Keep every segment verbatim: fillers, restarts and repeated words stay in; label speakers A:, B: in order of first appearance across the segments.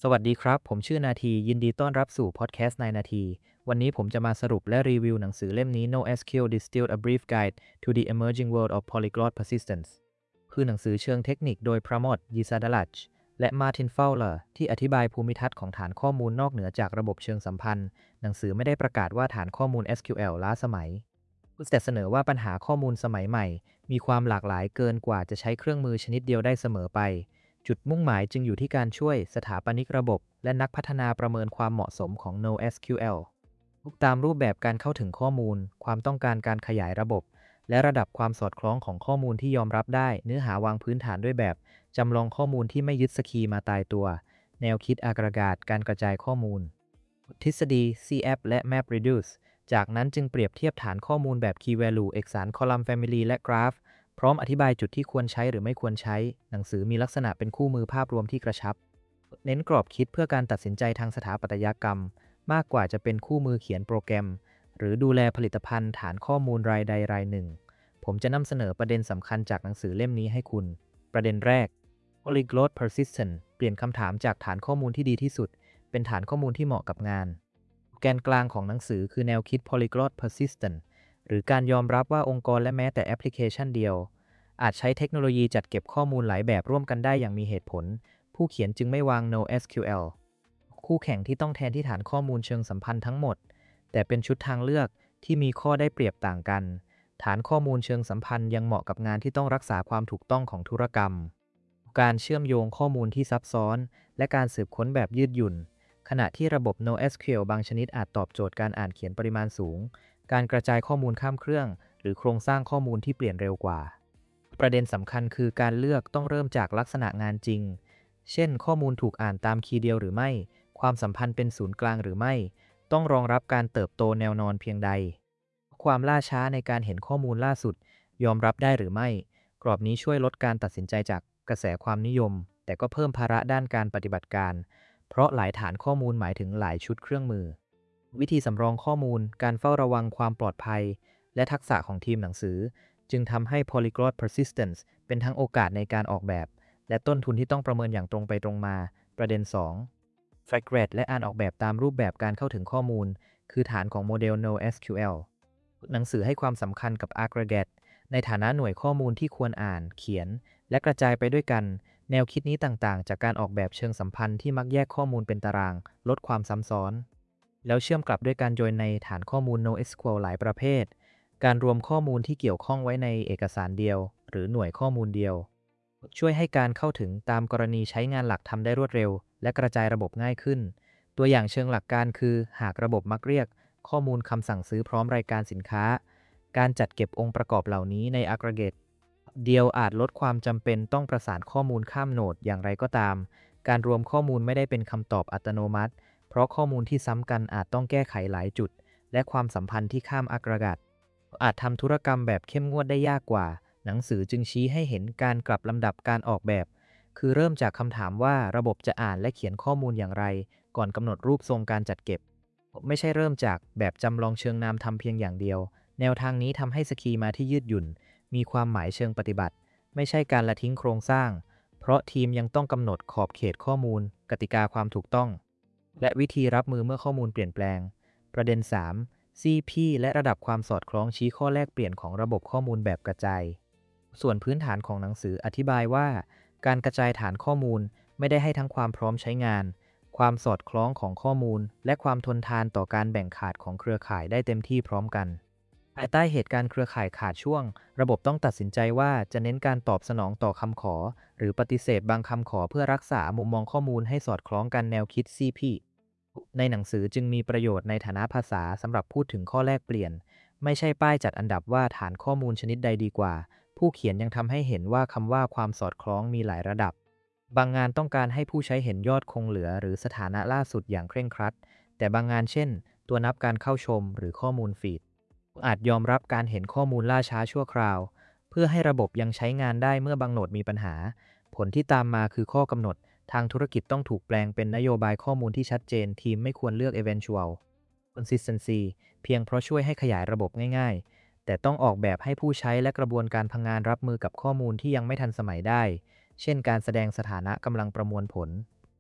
A: สวัสดีครับผมชื่อนาทียินดีต้อนรับสู่พอดแคสต์ในนาทีวันนี้ผมจะมาสรุปและรีวิวหนังสือเล่มนี้ NoSQL Distilled a Brief Guide to the Emerging World of Polyglot Persistence คือหนังสือเชิงเทคนิคโดยพระมอดยิซาดาลัชและมาร์ตินเฟลเลอร์ที่อธิบายภูมิทัศน์ของฐานข้อมูลนอกเหนือจากระบบเชิงสัมพันธ์หนังสือไม่ได้ประกาศว่าฐานข้อมูล เอส คิว แอล ล้าสมัยแต่เสนอว่าปัญหาข้อมูลสมัยใหม่มีความหลากหลายเกินกว่าจะใช้เครื่องมือชนิดเดียวได้เสมอไปจุดมุ่งหมายจึงอยู่ที่การช่วยสถาปนิกระบบและนักพัฒนาประเมินความเหมาะสมของ NoSQL ตามรูปแบบการเข้าถึงข้อมูลความต้องการการขยายระบบและระดับความสอดคล้องของข้อมูลที่ยอมรับได้เนื้อหาวางพื้นฐานด้วยแบบจำลองข้อมูลที่ไม่ยึดสกีมาตายตัวแนวคิด Aggregate การกระจายข้อมูลทฤษฎี ซี แอ พี และ MapReduce จากนั้นจึงเปรียบเทียบฐานข้อมูลแบบ Key Value เอกสาร Column Family และ Graph พร้อมอธิบายจุดที่ควรใช้หรือไม่ควรใช้หนังสือมีลักษณะเป็นคู่มือภาพรวมที่กระชับเน้นกรอบคิดเพื่อการตัดสินใจทางสถาปัตยกรรมมากกว่าจะเป็นคู่มือเขียนโปรแกรมหรือดูแลผลิตภัณฑ์ฐานข้อมูลรายใดรายหนึ่งผมจะนำเสนอประเด็นสำคัญจากหนังสือเล่มนี้ให้คุณประเด็นแรก Polyglot Persistence เปลี่ยนคำถามจากฐานข้อมูลที่ดีที่สุดเป็นฐานข้อมูลที่เหมาะกับงานแกนกลางของหนังสือคือแนวคิด Polyglot Persistence หรือการยอมรับว่าองค์กรและแม้แต่แอปพลิเคชันเดียวอาจใช้เทคโนโลยีจัดเก็บข้อมูลหลายแบบร่วมกันได้อย่างมีเหตุผลผู้เขียนจึงไม่วาง NoSQL คู่แข่งที่ต้องแทนที่ฐานข้อมูลเชิงสัมพันธ์ทั้งหมดแต่เป็นชุดทางเลือกที่มีข้อได้เปรียบต่างกันฐานข้อมูลเชิงสัมพันธ์ยังเหมาะกับงานที่ต้องรักษาความถูกต้องของธุรกรรมการเชื่อมโยงข้อมูลที่ซับซ้อนและการสืบค้นแบบยืดหยุ่นขณะที่ระบบ NoSQL บางชนิดอาจตอบโจทย์การอ่านเขียนปริมาณสูงการกระจายข้อมูลข้ามเครื่องหรือโครงสร้างข้อมูลที่เปลี่ยนเร็วกว่าประเด็นสำคัญคือการเลือกต้องเริ่มจากลักษณะงานจริงเช่นข้อมูลถูกอ่านตามคีย์เดียวหรือไม่ความสัมพันธ์เป็นศูนย์กลางหรือไม่ต้องรองรับการเติบโตแนวนอนเพียงใดความล่าช้าในการเห็นข้อมูลล่าสุดยอมรับได้หรือไม่กรอบนี้ช่วยลดการตัดสินใจจากกระแสความนิยมแต่ก็เพิ่มภาระด้านการปฏิบัติการเพราะหลายฐานข้อมูลหมายถึงหลายชุดเครื่องมือวิธีสำรองข้อมูลการเฝ้าระวังความปลอดภัยและทักษะของทีมหนังสือจึงทำให้ Polyglot Persistence เป็นทั้งโอกาสในการออกแบบและต้นทุนที่ต้องประเมินอย่างตรงไปตรงมาประเด็น สอง Fragment และอ่านออกแบบตามรูปแบบการเข้าถึงข้อมูลคือฐานของโมเดล NoSQL หนังสือให้ความสำคัญกับ Aggregate ในฐานะหน่วยข้อมูลที่ควรอ่านเขียนและกระจายไปด้วยกันแนวคิดนี้ต่างๆจากการออกแบบเชิงสัมพันธ์ที่มักแยกข้อมูลเป็นตารางลดความซ้ำซ้อนแล้วเชื่อมกลับด้วยการโยนในฐานข้อมูล NoSQL หลายประเภทการรวมข้อมูลที่เกี่ยวข้องไว้ในเอกสารเดียวหรือหน่วยข้อมูลเดียวช่วยให้การเข้าถึงตามกรณีใช้งานหลักทำได้รวดเร็วและกระจายระบบง่ายขึ้นตัวอย่างเชิงหลักการคือหากระบบมักเรียกข้อมูลคำสั่งซื้อพร้อมรายการสินค้าการจัดเก็บองค์ประกอบเหล่านี้ใน Aggregate เดียวอาจลดความจำเป็นต้องประสานข้อมูลข้ามโหนดอย่างไรก็ตามการรวมข้อมูลไม่ได้เป็นคำตอบอัตโนมัติเพราะข้อมูลที่ซ้ำกันอาจต้องแก้ไขหลายจุดและความสัมพันธ์ที่ข้าม Aggregateอาจทำธุรกรรมแบบเข้มงวดได้ยากกว่าหนังสือจึงชี้ให้เห็นการกลับลำดับการออกแบบคือเริ่มจากคำถามว่าระบบจะอ่านและเขียนข้อมูลอย่างไรก่อนกำหนดรูปทรงการจัดเก็บไม่ใช่เริ่มจากแบบจำลองเชิงนามทำเพียงอย่างเดียวแนวทางนี้ทำให้สกีมาที่ยืดหยุ่นมีความหมายเชิงปฏิบัติไม่ใช่การละทิ้งโครงสร้างเพราะทีมยังต้องกำหนดขอบเขตข้อมูลกติกาความถูกต้องและวิธีรับมือเมื่อข้อมูลเปลี่ยนแปลงประเด็น สาม ซี พี และระดับความสอดคล้องชี้ข้อแลกเปลี่ยนของระบบข้อมูลแบบกระจายส่วนพื้นฐานของหนังสืออธิบายว่าการกระจายฐานข้อมูลไม่ได้ให้ทั้งความพร้อมใช้งานความสอดคล้องของข้อมูลและความทนทานต่อการแบ่งขาดของเครือข่ายได้เต็มที่พร้อมกันภายใต้เหตุการณ์เครือข่ายขาดช่วงระบบต้องตัดสินใจว่าจะเน้นการตอบสนองต่อคำขอหรือปฏิเสธบางคำขอเพื่อรักษามุมมองข้อมูลให้สอดคล้องกันแนวคิด ซี พี ในหนังสือจึงมีประโยชน์ในฐานะภาษาสำหรับพูดถึงข้อแลกเปลี่ยนไม่ใช่ป้ายจัดอันดับว่าฐานข้อมูลชนิดใดดีกว่าผู้เขียนยังทำให้เห็นว่าคำว่าความสอดคล้องมีหลายระดับบางงานต้องการให้ผู้ใช้เห็นยอดคงเหลือหรือสถานะล่าสุดอย่างเคร่งครัดแต่บางงานเช่นตัวนับการเข้าชมหรือข้อมูลฟีดอาจยอมรับการเห็นข้อมูลล่าช้าชั่วคราวเพื่อให้ระบบยังใช้งานได้เมื่อบางโหนดมีปัญหาผลที่ตามมาคือข้อกำหนดทางธุรกิจต้องถูกแปลงเป็นนโยบายข้อมูลที่ชัดเจนทีมไม่ควรเลือก eventual consistency เพียงเพราะช่วยให้ขยายระบบง่ายๆแต่ต้องออกแบบให้ผู้ใช้และกระบวนการพังงานรับมือกับข้อมูลที่ยังไม่ทันสมัยได้เช่นการแสดงสถานะกำลังประมวลผล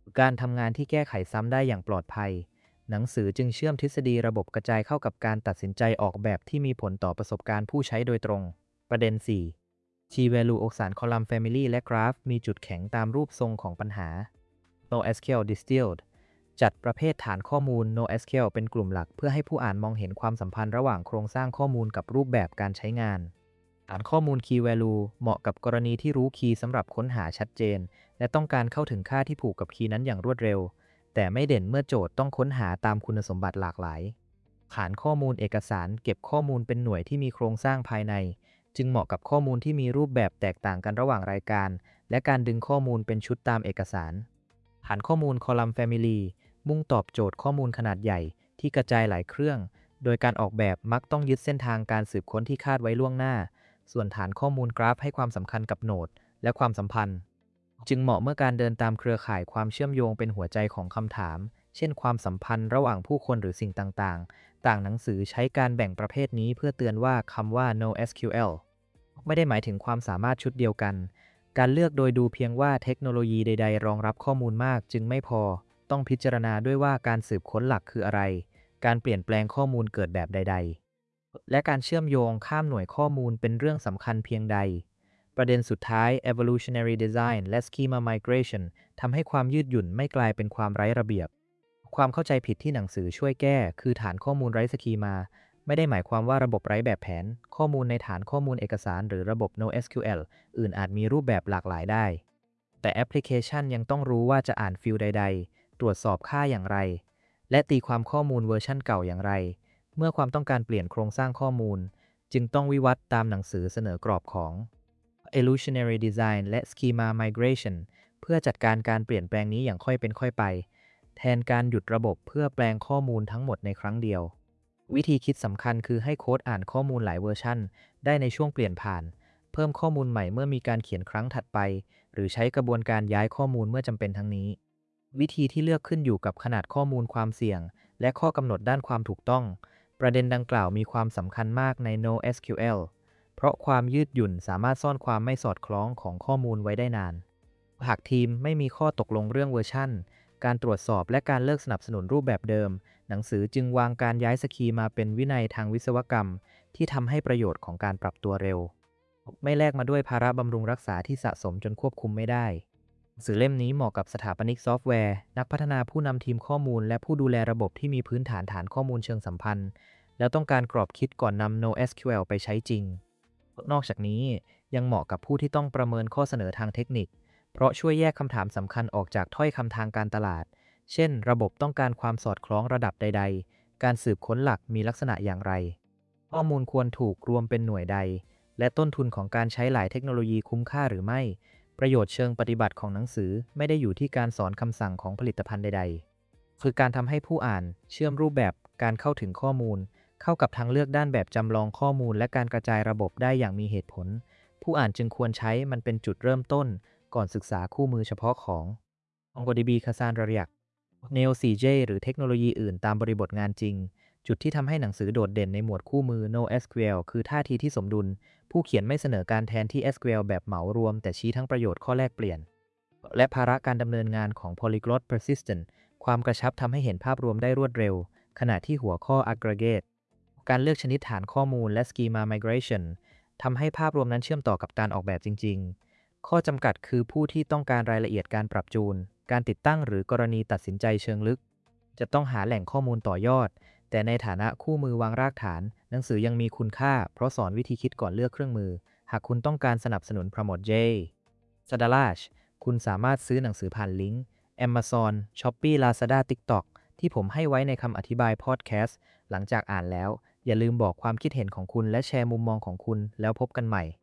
A: การทำงานที่แก้ไขซ้ำได้อย่างปลอดภัยหนังสือจึงเชื่อมทฤษฎีระบบกระจายเข้ากับการตัดสินใจออกแบบที่มีผลต่อประสบการณ์ผู้ใช้โดยตรงประเด็น สี่ T-value อกสารคอลัมน์ Family และกราฟมีจุดแข็งตามรูปทรงของปัญหา NoSQL Distilled จัดประเภทฐานข้อมูล NoSQL เป็นกลุ่มหลักเพื่อให้ผู้อ่านมองเห็นความสัมพันธ์ระหว่างโครงสร้างข้อมูลกับรูปแบบการใช้งานฐานข้อมูล Key Value เหมาะกับกรณีที่รู้คีย์สำหรับค้นหาชัดเจนและต้องการเข้าถึงค่าที่ผูกกับคีย์นั้นอย่างรวดเร็วแต่ไม่เด่นเมื่อโจทย์ต้องค้นหาตามคุณสมบัติหลากหลายฐานข้อมูลเอกสารเก็บข้อมูลเป็นหน่วยที่มีโครงสร้างภายในจึงเหมาะกับข้อมูลที่มีรูปแบบแตกต่างกันระหว่างรายการและการดึงข้อมูลเป็นชุดตามเอกสารฐานข้อมูล Column Family มุ่งตอบโจทย์ข้อมูลขนาดใหญ่ที่กระจายหลายเครื่อง โดยการออกแบบมักต้องยึดเส้นทางการสืบค้นที่คาดไว้ล่วงหน้า ส่วนฐานข้อมูลกราฟให้ความสำคัญกับโนดและความสัมพันธ์ จึงเหมาะเมื่อการเดินตามเครือข่ายความเชื่อมโยงเป็นหัวใจของคำถาม เช่นความสัมพันธ์ระหว่างผู้คนหรือสิ่งต่างๆ ต่างหนังสือใช้การแบ่งประเภทนี้เพื่อเตือนว่าคำว่า NoSQL ไม่ได้หมายถึงความสามารถชุดเดียวกัน การเลือกโดยดูเพียงว่าเทคโนโลยีใดๆรองรับข้อมูลมากจึงไม่พอ ต้องพิจารณาด้วยว่าการสืบค้นหลักคืออะไร การเปลี่ยนแปลงข้อมูลเกิดแบบใดๆ และการเชื่อมโยงข้ามหน่วยข้อมูลเป็นเรื่องสำคัญเพียงใด ประเด็นสุดท้าย evolutionary design และ schema migration ทำให้ความยืดหยุ่นไม่กลายเป็นความไร้ระเบียบ ความเข้าใจผิดที่หนังสือช่วยแก้คือฐานข้อมูลไร้สคีมาไม่ได้หมายความว่าระบบไร้แบบแผน ข้อมูลในฐานข้อมูลเอกสารหรือระบบ NoSQL อื่นอาจมีรูปแบบหลากหลายได้ แต่แอปพลิเคชันยังต้องรู้ว่าจะอ่านฟิลด์ใดๆ ตรวจสอบค่าอย่างไร และตีความข้อมูลเวอร์ชันเก่าอย่างไร เมื่อความต้องการเปลี่ยนโครงสร้างข้อมูล จึงต้องวิวัฒน์ตามหนังสือเสนอกรอบของ evolutionary design และ schema migration เพื่อจัดการการเปลี่ยนแปลงนี้อย่างค่อยเป็นค่อยไป แทนการหยุดระบบเพื่อแปลงข้อมูลทั้งหมดในครั้งเดียว วิธีคิดสำคัญคือให้โค้ดอ่านข้อมูลหลายเวอร์ชันได้ในช่วงเปลี่ยนผ่าน เพิ่มข้อมูลใหม่เมื่อมีการเขียนครั้งถัดไป หรือใช้กระบวนการย้ายข้อมูลเมื่อจำเป็นทั้งนี้ วิธีที่เลือกขึ้นอยู่กับขนาดข้อมูลความเสี่ยง และข้อกำหนดด้านความถูกต้อง ประเด็นดังกล่าวมีความสำคัญมากใน NoSQL เพราะความยืดหยุ่นสามารถซ่อนความไม่สอดคล้องของข้อมูลไว้ได้นาน หากทีมไม่มีข้อตกลงเรื่องเวอร์ชันการตรวจสอบและการเลิกสนับสนุนรูปแบบเดิม หนังสือจึงวางการย้ายสกีมาเป็นวินัยทางวิศวกรรมที่ทำให้ประโยชน์ของการปรับตัวเร็ว ไม่แลกมาด้วยภาระบำรุงรักษาที่สะสมจนควบคุมไม่ได้หนังสือเล่มนี้เหมาะกับสถาปนิกซอฟต์แวร์นักพัฒนาผู้นำทีมข้อมูลและผู้ดูแลระบบที่มีพื้นฐานฐานข้อมูลเชิงสัมพันธ์แล้วต้องการกรอบคิดก่อนนำ NoSQL ไปใช้จริง นอกจากนี้ยังเหมาะกับผู้ที่ต้องประเมินข้อเสนอทางเทคนิคเพราะช่วยแยกคำถามสำคัญออกจากถ้อยคำทางการตลาดเช่นระบบต้องการความสอดคล้องระดับใดๆการสืบค้นหลักมีลักษณะอย่างไรข้อมูลควรถูกรวมเป็นหน่วยใดและต้นทุนของการใช้หลายเทคโนโลยีคุ้มค่าหรือไม่ประโยชน์เชิงปฏิบัติของหนังสือไม่ได้อยู่ที่การสอนคำสั่งของผลิตภัณฑ์ใดๆคือการทำให้ผู้อ่านเชื่อมรูปแบบการเข้าถึงข้อมูลเข้ากับทางเลือกด้านแบบจำลองข้อมูลและการกระจายระบบได้อย่างมีเหตุผลผู้อ่านจึงควรใช้มันเป็นจุดเริ่มต้นก่อนศึกษาคู่มือเฉพาะของ MongoDB Cassandra React Neo โฟร์ เจ หรือเทคโนโลยีอื่นตามบริบทงานจริงจุดที่ทำให้หนังสือโดดเด่นในหมวดคู่มือ NoSQL คือท่าทีที่สมดุลผู้เขียนไม่เสนอการแทนที่ เอส คิว แอล แบบเหมารวมแต่ชี้ทั้งประโยชน์ข้อแลกเปลี่ยนและภาระการดำเนินงานของ Polyglot Persistent ความกระชับทำให้เห็นภาพรวมได้รวดเร็วขณะที่หัวข้อ Aggregate การเลือกชนิดฐานข้อมูลและ Schema Migration ทำให้ภาพรวมนั้นเชื่อมต่อกับการออกแบบจริงๆข้อจำกัดคือผู้ที่ต้องการรายละเอียดการปรับจูนการติดตั้งหรือกรณีตัดสินใจเชิงลึกจะต้องหาแหล่งข้อมูลต่อยอดแต่ในฐานะคู่มือวางรากฐานหนังสือยังมีคุณค่าเพราะสอนวิธีคิดก่อนเลือกเครื่องมือหากคุณต้องการสนับสนุน Promote J Sadalash คุณสามารถซื้อหนังสือผ่านลิงก์ Amazon Shopee Lazada TikTok ที่ผมให้ไว้ในคำอธิบายพอดแคสต์หลังจากอ่านแล้วอย่าลืมบอกความคิดเห็นของคุณและแชร์มุมมองของคุณแล้วพบกันใหม่